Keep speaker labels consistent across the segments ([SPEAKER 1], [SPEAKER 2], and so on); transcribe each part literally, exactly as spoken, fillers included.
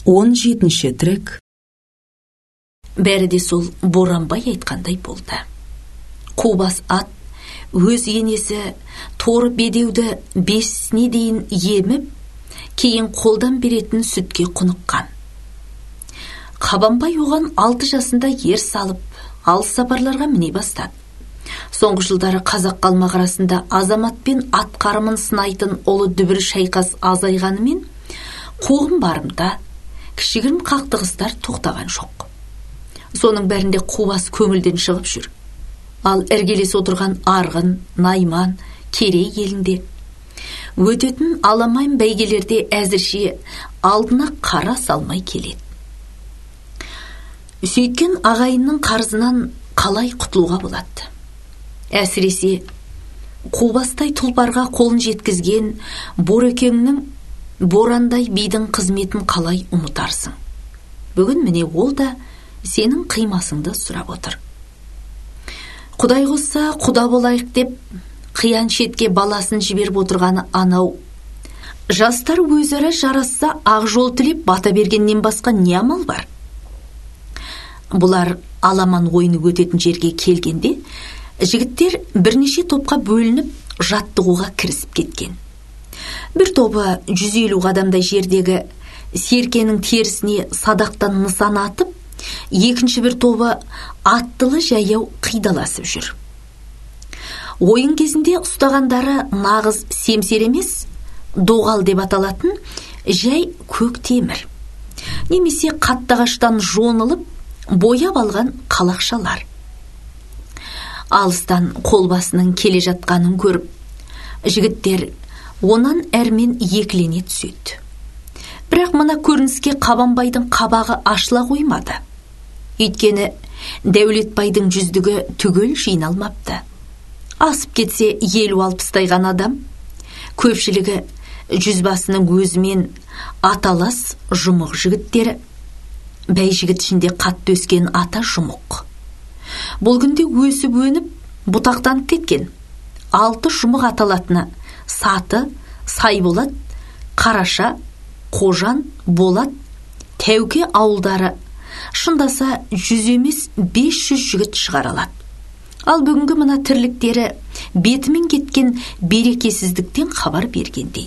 [SPEAKER 1] он жетінші трек.
[SPEAKER 2] Бәрі де сол Боранбай айтқандай болды. Қубас ат өз енесі торы бедеуді бесіне дейін еміп, кейін қолдан беретін сүтке құныққан. Қабанбай оған алты жасында ер салып, алыс сапарларға міне бастады. Соңғы жылдары қазақ қалмақ арасында азамат пен ат қарымын сынайтын ұлы дүбір шайқас азайғанымен, қуғын барымда кішігірім қақтығыстар тоқтаған жоқ. Соның бәрінде Қубас көңілден шығып жүр. Ал іргелес отырған Арғын, Найман, Керей елінде өтетін аламайым бәйгелерде әзірше алдына қара салмай келеді. Сөйткен ағайынның қарызынан қалай құтылуға болады? Әсіресе Қубастай тұлпарға қолын жеткізген Борекеңнің Борандай бидің қызметін қалай ұмытарсың? Бүгін міне ол да сенің қимасыңды сұрап отыр. Құдай қосса, құда болайық деп қиян шетке баласын жіберіп отырғаны анау. Жастар өзара жарасса ақ жол тілеп бата бергеннен басқа не амал бар? Бұлар аламан ойыны өтетін жерге келгенде, жігіттер бірнеше топқа бөлініп жаттығуға кірісіп кеткен. Бір тобы жүз елу қадамдай жердегі серкенің терісіне садақтан нысан атып, екінші бір тобы аттылы жаяу қидаласып жүр. Ойын кезінде ұстағандары нағыз семсер емес, доғал деп аталатын жай көк темір, немесе қаттағаштан жонылып, бояп алған қалақшалар. Алыстан қолбасының келе жатқанын көріп, жігіттер онан әрмен екілене түседі. Бірақ мына көрініске Қабанбайдың қабағы ашыла қоймады. Өйткені Дәулетбайдың жүздігі түгел жиналмапты. Асып кетсе елу алпыстайған адам, көпшілігі жүзбасының өзімен аталас жұмық жігіттері. Бәй жігіт ішінде қатты өскен ата жұмық. Бұл күнде өсіп өніп, бұтақтанып кеткен алты жұмық аталатыны Саты, Сайболат, Қараша, Қожан, Болат, Тәуке ауылдары шындаса жүз емес бес жүз жігіт шығаралады. Ал бүгінгі мына тірліктері бетімен кеткен берекесіздіктен хабар бергендей.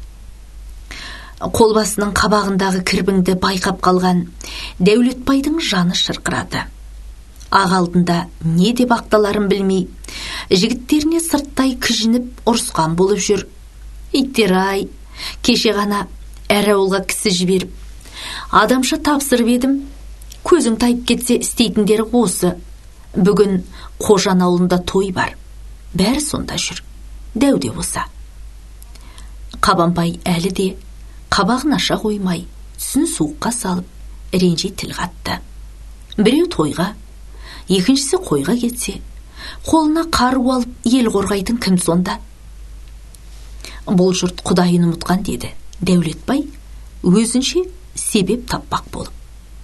[SPEAKER 2] Қолбасының қабағындағы кірбіңді байқап қалған Дәулетбайдың жаны шырқырады. Ақ алдында не деп ақталарын білмей, жігіттеріне сырттай кіжініп ұрысқан болып жүр. Иттер-ай, кеше ғана әрі ауылға кісі жіберіп, адамша тапсырып едім, көзің тайып кетсе істейтіндері осы. Бүгін Қожан ауылында той бар, бәрі сонда жүр, дәуде болса. Қабанбай әлі де қабағын аша қоймай, түсін суыққа салып, ренжи тіл қатты. Біреу тойға, екіншісі қойға кетсе, қолына қару алып ел қорғайтын кім сонда? Бұл жұрт құдайын ұмытқан деді Дәулетбай, өзінше себеп таппақ болып.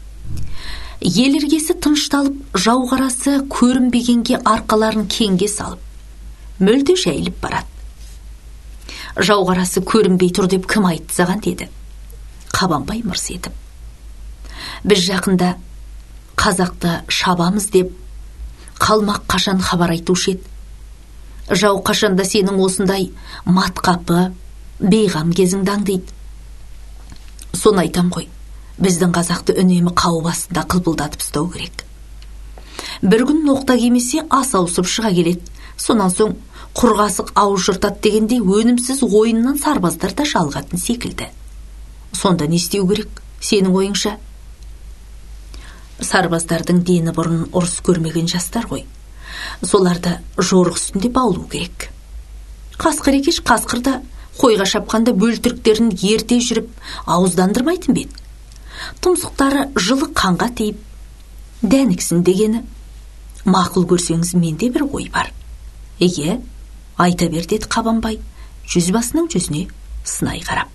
[SPEAKER 2] Ел іргесі тынышталып, жау қарасы көрінбегенге арқаларын кеңге салып, мүлде жайылып барады. Жау қарасы көрінбей тұр деп кім айтты саған деді Қабанбай мырс етіп. Біз жақында қазақты шабамыз деп қалмақ қашан хабар айтушы еді. Жау қашанда сенің осындай матқапы, бейғам кезіңді аңдиды. Соны айтам ғой, біздің қазақты үнемі қауып астында қылпылдатып ұстау керек. Бір күн ноқта кемесе ас ауысып шыға келеді. Сонан соң құрғасық ауыз жыртады дегендей өнімсіз ойыннан сарбаздар да жалғатын секілді. Сонда не істеу керек, сенің ойыңша? Сарбаздардың дені бұрын ұрыс көрмеген жастар ғой. Соларды жорық үстінде баулу керек. Қасқыр екеш қасқырда қойға шапқанда бөлтіріктерін ерте жүріп ауыздандырмайтын бет. Тұмсықтары жылы қанға тиіп, дәніксін дегені. Мақұл көрсеңіз менде бір ой бар. Еге, айта бер деді Қабанбай, жүзбасының жүзіне сынай қарап.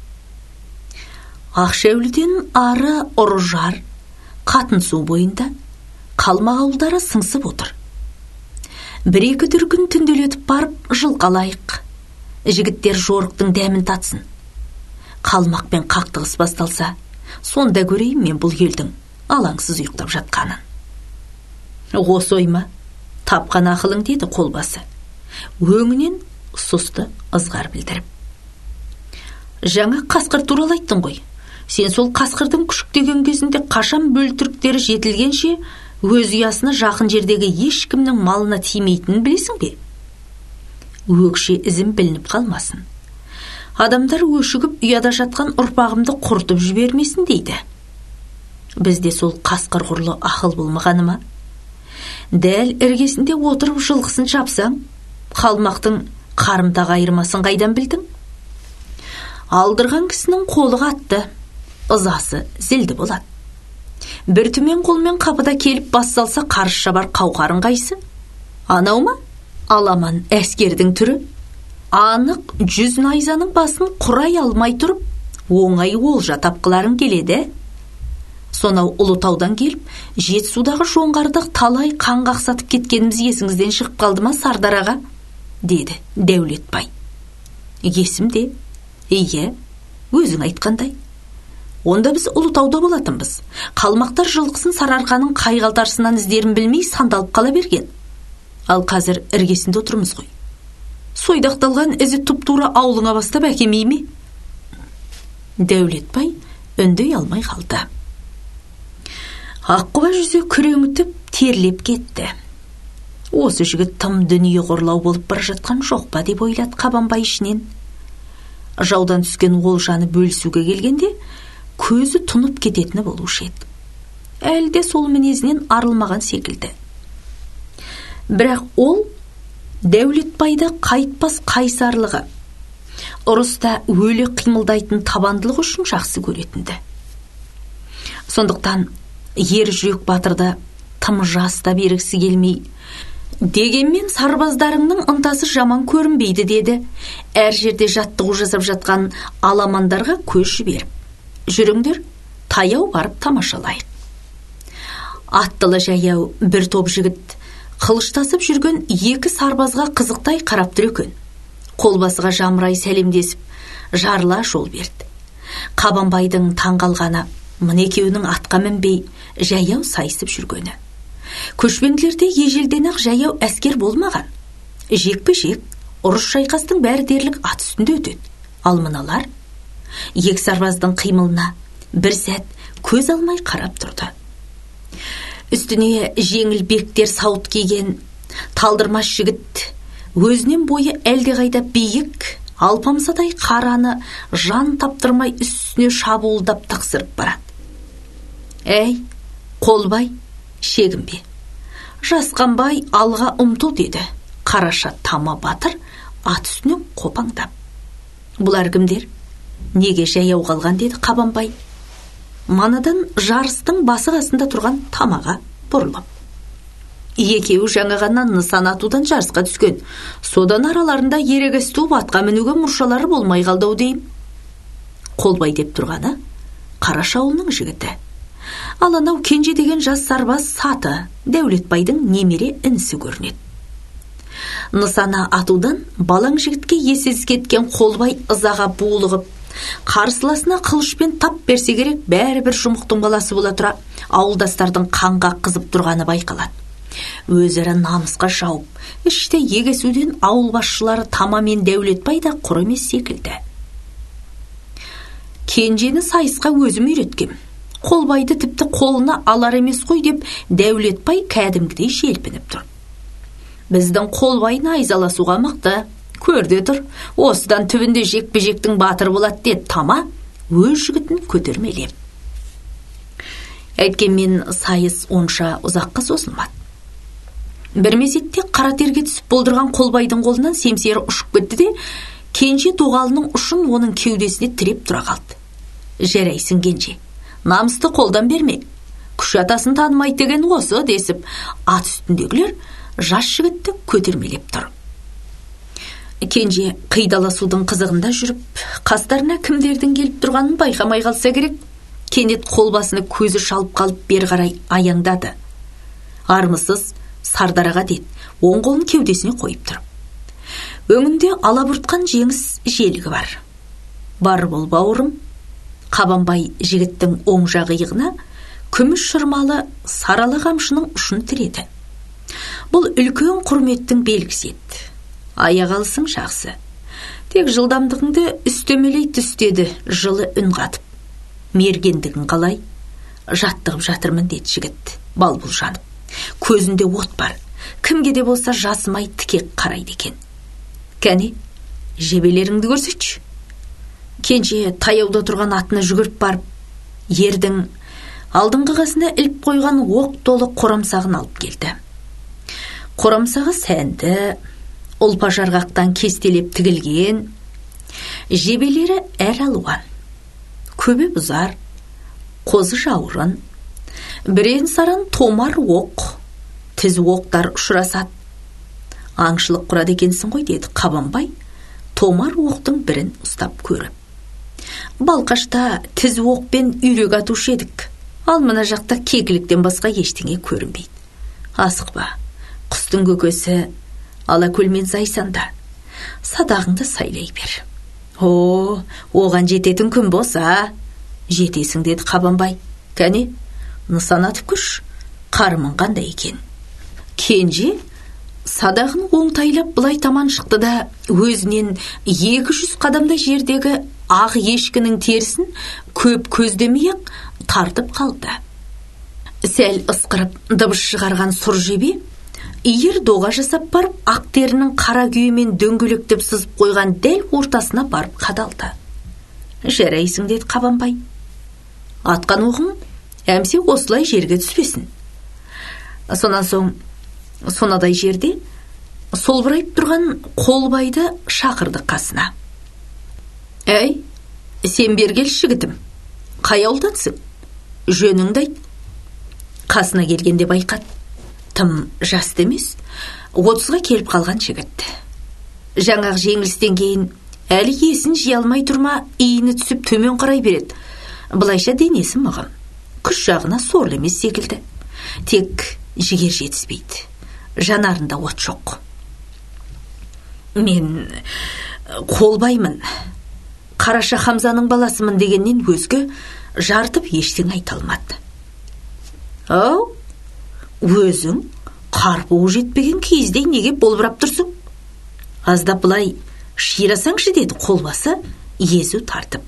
[SPEAKER 2] Ақшәуліден ары Ұржар, Қатын су бойында қалмақ ауылдары сыңсып отыр. Бір-екі дүркін түнделетіп барып жылқалайық. Жігіттер жорықтың дәмін татсын. Қалмақпен қақтығыс басталса, Сонда көрейін мен бұл елдің алаңсыз ұйықтап жатқанын. Осы ойма, тапқан ақылың, деді қолбасы, өңінен сұсты ызғар білдіріп. Жаңа қасқыр туралы айттың ғой. Сен сол қасқырдың күшіктеген кезінде қашан бөлтіріктері жетілгенше өз ұясына жақын жердегі ешкімнің малына тимейтінін білесің бе? Өкше ізім білініп қалмасын. Адамдар өшігіп ұяда жатқан ұрпағымды құртып жібермесін дейді. Бізде сол қасқыр құрлы ақыл болмағаны ма? Дәл іргесінде отырып жылқысын шапсаң, қалмақтың қарымтаға айырмасын қайдан білдің? Алдырған кісінің қолы қатты, ызасы зілді болады. Бір түмен қолмен қапыда келіп бас салса қарыс шабар қауқарын қайсы? Анау ма? Аламан әскердің түрі. Анық жүз найзаның басын құрай алмай тұрып, оңай олжа тапқыларың келеді. Сонау Ұлытаудан келіп, Жетісудағы жоңғардық талай қанға ақсатып кеткеніміз есіңізден шығып қалды ма, Сардараға? Деді Дәулетбай. Есімде. Ие, өзің айтқандай. Онда біз Ұлытауда болатынбыз. Қалмақтар жылқысын Сарыарқаның қайғалтарсынан іздерін білмей сандалып қала берген. Ал қазір іргесінде отырмыз ғой. Сойдақталған ізі тұп-тура аулыңа бастап әкемей ме? Дәулетбай үндей алмай қалды. Аққұба жүзі күреңітіп терлеп кетті. Осы жігіт тым дүние қорлау болып бара жатқан жоқ па деп ойлады Қабанбай ішінен. Жаудан түскен олжаны бөлісуге келгенде көзі тұнып кететіні болушы еді. Әлде сол мінезінен арылмаған секілді. Бірақ ол Дәулетбайды қайтпас қайсарлығы, ұрыста өлі қимылдайтын табандылығы үшін жақсы көретінді. Сондықтан ер жүрек батырды тым жаста бергісі келмей, дегенмен сарбаздарыңның ынтасы жаман көрінбейді деді. Әр жерде жаттығу жасап жатқан аламандарға көз жіберіп, жүріңдер, таяу барып тамашалайық. Аттылы жаяу бір топ жігіт қылыштасып жүрген екі сарбазға қызықтай қарап тұр екен. Қолбасыға жамырай сәлемдесіп, жарыла жол берді. Қабанбайдың таңғалғаны мына екеуінің атқа мінбей жаяу сайысып жүргені. Көшпенділерде ежелден-ақ жаяу әскер болмаған. Жекпе-жек, ұрыс шайқастың бәрі дерлік ат үстінде өтеді. Ал мыналар екі сарбаздың қимылына бір сәт көз алмай қарап тұрды. Үстіне жеңіл бектер сауыт киген талдырмаш жігіт, өзінен бойы әлдеқайда биік, алпамсадай қараны жан таптырмай үстіне шабуылдап тақсырып барады. Әй, Қолбай, шегінбе. Жасқанбай алға ұмтыл, деді Қараша Тама батыр ат үстінен қопаңдап. Бұлар кімдер? Неге жаяу қалған, деді Қабанбай. Манадан жарыстың басы қасында тұрған Тамаға бұрылып. Екеуі жаңағаннан нысан атудан жарысқа түскен. Содан араларында ерегіс туып атқа мінуге мұршалары болмай қалды дейм. Қолбай деп тұрғаны Қараша ауылының жігіті. Ал анау Кенже деген жас сарбаз Саты Дәулетбайдың немере інісі көрінеді. Нысана атудан балаң жігітке есіз кеткен Қолбай ызаға булығып, қарсыласына қылышпен тап берсе керек, бәрі бір жұмықтың баласы бола тұра ауылдастардың қанға қызып тұрғаны байқалады. Өзара намысқа жауып, іште егесуден ауыл басшылары Тамамен Дәулетбай да құр емес секілді. Кенжені сайысқа өзім үйреткем. Қолбайды тіпті қолына алар емес қой деп Дәулетбай кәдімгідей желпініп тұр. Біздің Қолбай найзаласуға мықты, көрде тұр, осыдан түбінде жекпе-жектің батыр болады, деді Тама өз жігітін көтермелеп. Әйткенмен сайыс онша ұзаққа созылмады. Бір мезетте қара терге түсіп болдырған Қолбайдың қолынан семсері ұшып кетті де, Кенже доғалының ұшын оның кеудесіне тіреп тұра қалды. Жарайсың, Кенже, намысты қолдан берме. Күш атасын танымай деген осы, десіп, ат үстіндегілер жас жігітті көтермелеп тұр. Кенже қидаласудың қызығында жүріп, қастарына кімдердің келіп тұрғанын байқамай қалса керек, кенет қолбасыны көзі шалып қалып бер қарай аяңдады. Армысыз Сардараға, деді, оң қолын кеудесіне қойып тұрып. Өңінде алабұртқан жеңіс желігі бар. Бар бол, бауырым. Қабанбай жігіттің оң жақ иығына күміс шырмалы сарала қамшының ұшын тіреді. Бұл үлкен құрметтің белгісі еді. Аяқ алысың жақсы. Тек жылдамдығыңды үстемелей түстеді жылы үн қатып. Мергендігін қалай? Жаттығып жатырмын деді жігіт, балбұл жанып. Көзінде от бар. Кімге де болса жасымай тікек қарайды екен. Кәне, жебелеріңді көрсетші. Кенже таяуда тұрған атына жүгіріп барып, ердің алдыңғы қасына іліп қойған оқ толы қорамсағын алып келді. Қорамсағы сәнді, ұлпа жарғақтан кестелеп тігілген, жебелері әр алуан. Көбе бұзар, қозы жауырын, бірен саран томар оқ, тіз оқтар ұшырасады. Аңшылық құрады екенсің ғой, деді Қабанбай, томар оқтың бірін ұстап көріп. Балқашта тіз оқпен үйрек атушы едік, ал мына жақта кекіліктен басқа ештеңе көрінбейді. Асықпа, құстың көкесі ала көлмен зайсанда, садағыңды сайлай бер. О, оған жететін күн болса, жетесің, деді Қабанбай. Кәне, нысан атып күш, қарымың қандай екен. Кенже садағын оңтайлап былай таман шықты да, өзінен екі жүз қадамдай жердегі ақ ешкінің терісін көп көздемей-ақ тартып қалды. Сәл ысқырып дыбыс шығарған сұр жебе иір доға жасап барып, ақ терінің қара күйемен дөңгелектеп сызып қойған дәл ортасына барып қадалды. Жарайсың, деді Қабанбай. Атқан оғың әмсе осылай жерге түспесін. Сонан соң сонадай жерде солбырайып тұрған Қолбайды шақырды қасына. Әй, сен бергел жігітім, қай ауылдансың? Жөніңді айт. Қасына келгенде байқады. Тым жасты емес, отызға келіп қалған жігіт. Жаңақ жеңілістен кейін әлі есін жия алмай тұрма, иіні түсіп төмен қарай береді. Бұлайша денесі мығым, күш жағына сорлы емес секілді. Тек жігер жетіспейді. Жанарында от жоқ. Мен Қолбаймын, Қараша Хамзаның баласымын дегеннен өзге жартып ештеңе айта алмады. Ау, өзің қарпуы жетпеген кездей неге болбырап тұрсың? Аздап былай ширасаңшы, деді Қолбасы езу тартып.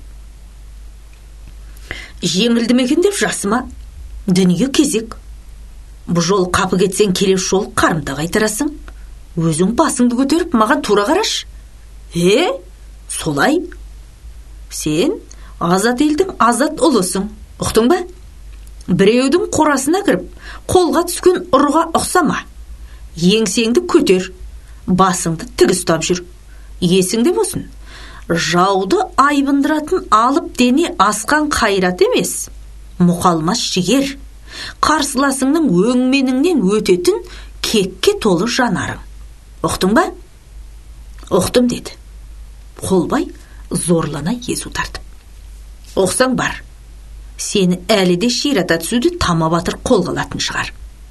[SPEAKER 2] Жеңілді мекен деп жасыма, дүние кезек. Бұл жол қапы кетсең, келесі жол қарымта қайтарасың. Өзің басыңды көтеріп маған тура қараш. Е, солай? Сен азат елдің азат ұлысың, ұқтың ба? Біреудің қорасына кіріп, қолға түскен ұрыға ұқсама. Еңсеңді көтер, басыңды тік ұстап жүр. Есіңде болсын, жауды айбындыратын алып дене асқан қайрат емес, мұқалмас жігер. Қарсыласыңның өңменіңнен өтетін кекке толы жанарың. Ұқтың ба? Ұқтым, деді. Қолбай зорлана езу тартып. Оқсаң бар, сені әлі де ширата түсуді тама батыр қолға алатын шығар.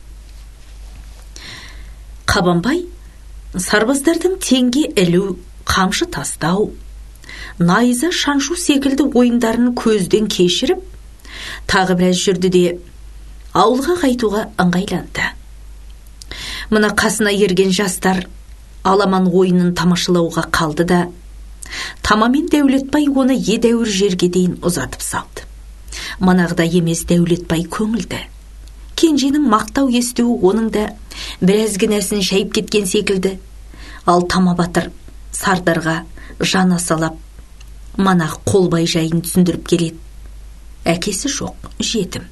[SPEAKER 2] Қабанбай сарбаздардың теңге ілу, қамшы тастау, найза шаншу секілді ойындарын көзден кешіріп, тағы біраз жүрді де ауылға қайтуға ыңғайланды. Мына қасына ерген жастар аламан ойынын тамашалауға қалды да, тамамен Дәулетбай оны едәуір жерге дейін ұзатып салды. Манағыда емес Дәулетбай көңілді. Кенженің мақтау естуі оның да біраз кінәсін шайып кеткен секілді. Ал Тама батыр Сардарға жан асалап, манақ Қолбай жайын түсіндіріп келеді. Әкесі жоқ, жетім.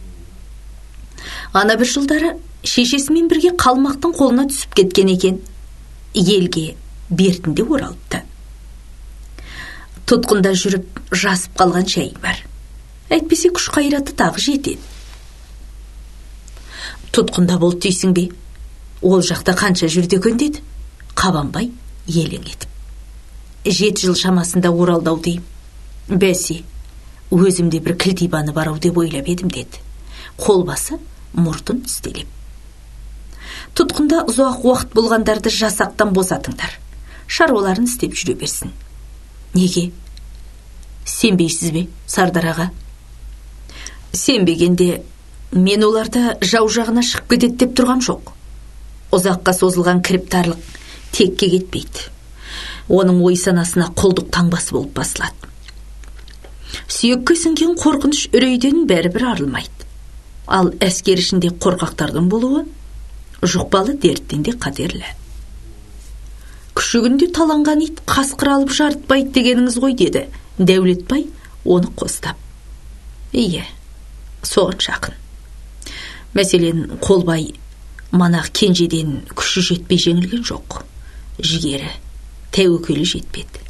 [SPEAKER 2] Ана бір жылдары шешесімен бірге қалмақтың қолына түсіп кеткен екен. Елге бертінде оралыпты. Тұтқында жүріп жасып қалған жайы бар. Әйтпесе күш қайраты тағы жетеді. Тұтқында болды дейсің бе? Ол жақта қанша жүрді екен, деді Қабанбай елең етіп. Жеті жыл шамасында оралды ау деймін. Бәсе, өзімде бір кілтипаны бар ау деп ойлап едім, деді Қолбасы мұртын тістелеп. Тұтқында ұзақ уақыт болғандарды жасақтан босатыңдар. Шаруаларын істеп жүре берсін. Неге? Сенбейсіз бе, Сардар аға? Сенбегенде мен оларды жау жағына шығып кетеді деп тұрған жоқ. Ұзаққа созылған кіріптарлық текке кетпейді. Оның ой санасына құлдық таңбасы болып басылады. Сүйекке сіңген қорқыныш үрейден бәрібір арылмайды. Ал әскер ішінде қорқақтардың болуы жұқпалы дерттен де қатерлі. Күшігінде таланған ит қасқыр алып жарытпайды дегеніңіз ғой, деді Дәулетбай оны қостап. Ие, соған жақын. Мәселен, Қолбай манақ кенжеден күші жетпей жеңілген жоқ. Жігері, тәуекелі жетпеді.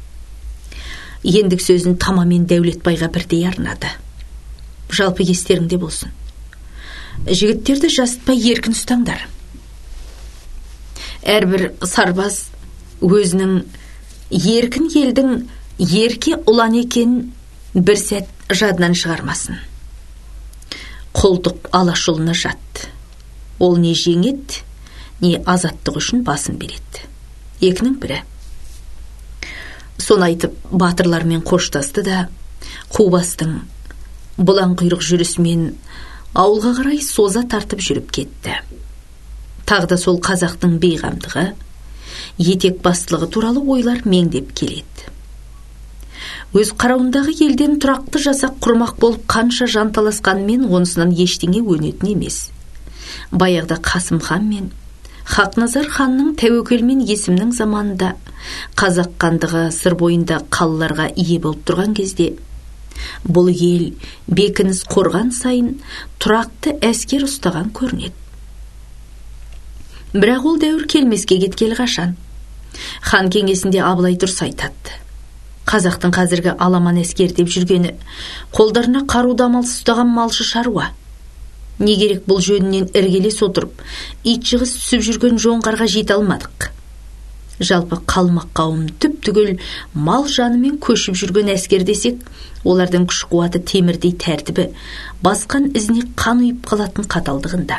[SPEAKER 2] Ендік сөзін тамамен Дәулетбайға бірдей арнады. Жалпы естеріңде болсын. Жігіттерді жасытпай еркін ұстаңдар. Әрбір сарбаз өзінің еркін елдің ерке ұлан екенін бір сәт жадынан шығармасын. Құлдық алашұлына жат. Ол не жеңет, не азаттық үшін басын береді. Екінің бірі. Соны айтып, батырлармен қоштасты да, Қубастың бұлан құйрық жүрісімен ауылға қарай соза тартып жүріп кетті. Тағда сол қазақтың бейғамдығы, етек бастылығы туралы ойлар меңдеп келеді. Өз қарауындағы елден тұрақты жасақ құрмақ болып қанша жанталасқанмен онысынан ештеңе өнетін емес. Баяғда Қасым хан мен Хақназар ханның тәуекелмен есімнің заманында қазақ хандығы сыр бойында қалаларға ие болып тұрған кезде бұл ел бекініс қорған сайын тұрақты әскер ұстаған көрінеді. Бірақ ол дәуір келмеске кеткелі қашан. Хан кеңесінде Абылай дұрыс айтады. Қазақтың қазіргі аламан әскер деп жүргені қолдарына қаруды амалсыз ұстаған малшы шаруа. Не керек бұл жөнінен іргелес отырып, ит жығыс түсіп жүрген жоңғарға жете алмадық. Жалпы қалмақ қауым түп түгел мал жанымен көшіп жүрген әскер десек, олардың күш қуаты темірдей тәртібі басқан ізіне қан ұйып қалатын қаталдығында.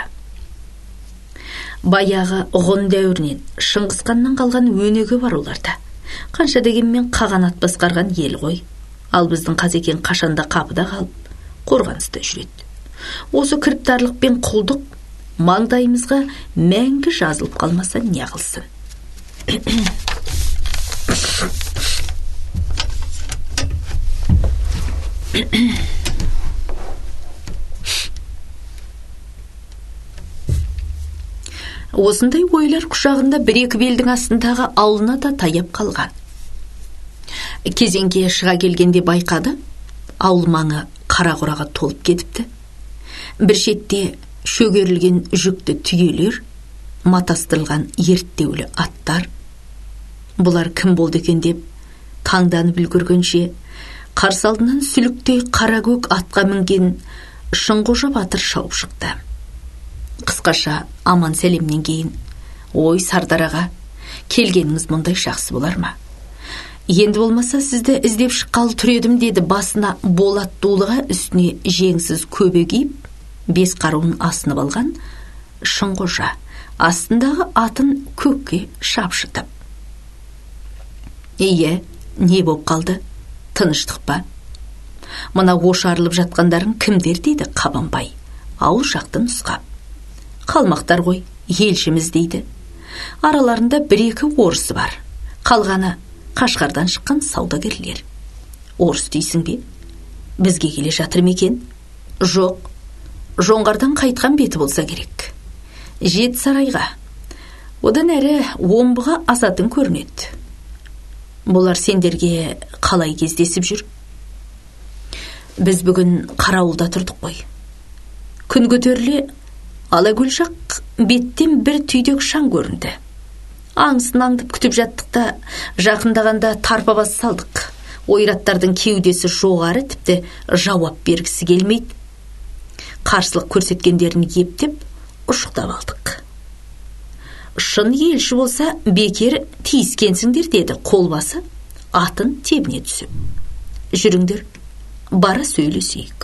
[SPEAKER 2] Баяғы ғұн дәуірінен Шыңғысханнан қалған өнеге бар оларда. Қанша дегенмен қағанат басқарған ел ғой. Ал біздің Қазекең қашанда қапыда қалып, қорғаныста жүреді. Осы кіріптарлық пен құлдық маңдайымызға мәңгі жазылып қалмаса не қылсын. Осындай ойлар құшағында бір-екі белдің астындағы ауылына да таяп қалған. Кезеңге шыға келгенде байқады, ауыл маңы қара құраға толып кетіпті. Бір шетте шөгерілген жүкті түйелер, матастырылған ерттеулі аттар. Бұлар кім болды екен деп таңданып үлгіргенше, қарсы алдынан сүліктей қара көк атқа мінген Шыңғожа батыр шауып шықты. Қысқаша аман сәлемнен кейін, ой Сардар аға, келгеніңіз мұндай жақсы болар ма? Енді болмаса сізді іздеп шыққалы тұр едім, деді басына болат дулыға үстіне жеңсіз көбе киіп, бес қаруын асынып алған Шыңғожа астындағы атын көкке шапшытып. Ие, не боп қалды? Тыныштық па? Мына ошарылып жатқандарың кімдер, дейді Қабанбай, ауыл жақты нұсқап. Қалмақтар ғой, елшіміз дейді. Араларында бір-екі орысы бар. Қалғаны Қашқардан шыққан саудагерлер. Орыс дейсің бе? Бізге келе жатыр ма екен? Жоқ, жоңғардан қайтқан беті болса керек. Жет сарайға, одан әрі омбыға асатын көрінеді. Бұлар сендерге қалай кездесіп жүр? Біз бүгін қарауылда тұрдық қой. Күн көтеріле Алакөл жақ беттен бір түйдек шаң көрінді. Аңысын аңдып күтіп жаттық та, жақындағанда тарпа бас салдық. Ойраттардың кеудесі жоғары, тіпті жауап бергісі келмейді. Қарсылық көрсеткендерін ептеп, ұшықтап алдық. Шын елші болса, бекер тиіскенсіңдер, деді қолбасы атын тебіне түсіп. Жүріңдер, бара сөйлесейік.